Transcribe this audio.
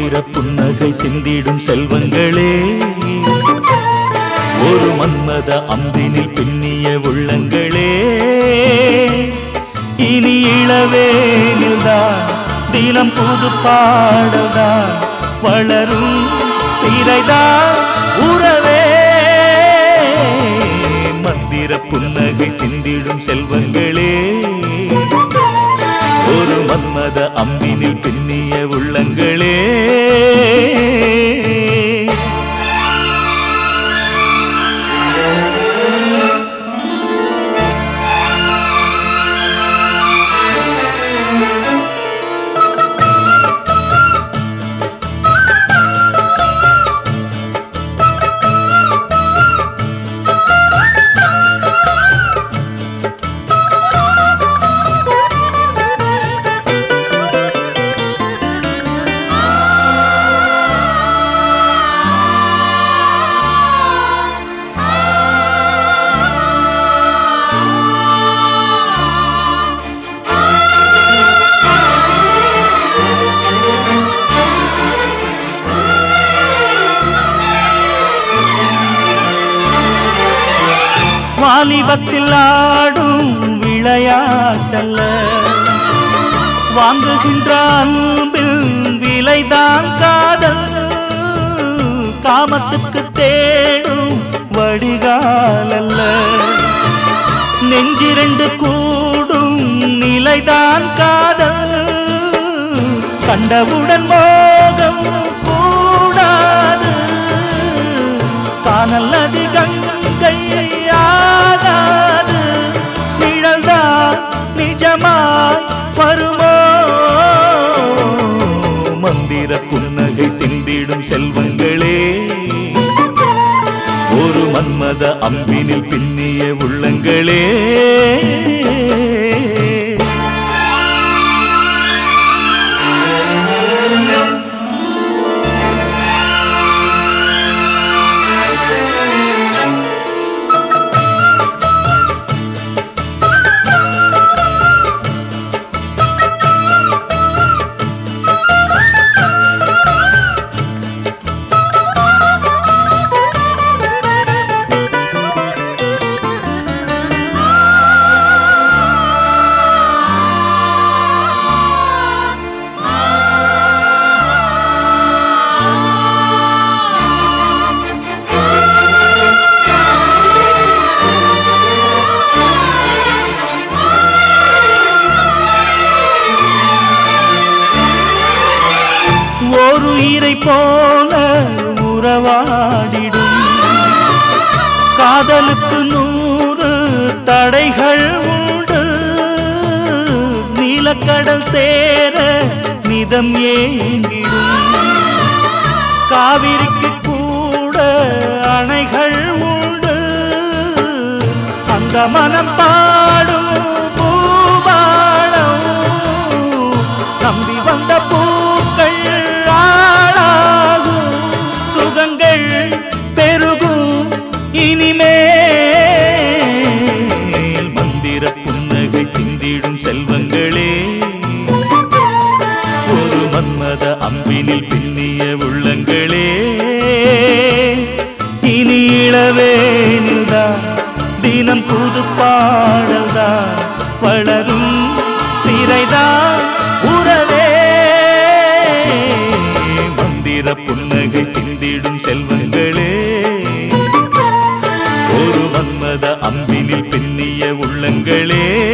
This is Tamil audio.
மந்திர புன்னகை சிந்திடும் செல்வங்களே, ஒரு மன்மத அம்பினில் பின்னிய உள்ளங்களே, இனி இளவேனில்தான் தினம் புது பாடல்தான் வளரும் திரைதான் உறவே. மந்திர புன்னகை சிந்திடும் செல்வங்களே, ஒரு மன்மத அம்பினில் பின்னிய உள்ளங்களே. வாலிபத்தில் ஆடும் விளையாட்டல்ல, வாங்குகின்ற அன்பில் விலைதான் காதல். காமத்துக்கு தேடும் வடிகாலல்ல, நெஞ்சிரண்டு கூடும் நிலைதான் காதல். கண்டவுடன் மோகம் கூடாது, காணல் நதி கங்கை ஆகாது. நிழல்தான் நிஜமாய் வருமோ, மந்திர புன்னகை சிந்திடும் செல்வங்களே, ஒரு மன்மத அம்பினில் பின்னிய உள்ளங்களே. ஒரு உயிரை போல உறவாடிடும் காதலுக்கு 100 தடைகள் உண்டு. நீலக்கடல் சேர மிதம் ஏங்கிடும், காவிரிக்கு கூட அணைகள் உண்டு. அந்த மனம் பாடும் பூபாடம், நம்பி வந்த பூக்கள் ஆளாகும். சுகங்கள் பெருகும் இனிமேல், மந்திர புன்னகை சிந்திடும் செல்வங்களே, ஒரு மன்மத அம்பினில் பின்னிய உள்ளங்களே. இனி இளவேனில்தான் தினம் புது பாடல்தான் வளரும் திரைதான் உறவே. மந்திர புன்னகை சிந்திடும் செல்வங்களே, ஒரு மன்மத அம்பினில் பின்னிய உள்ளங்களே.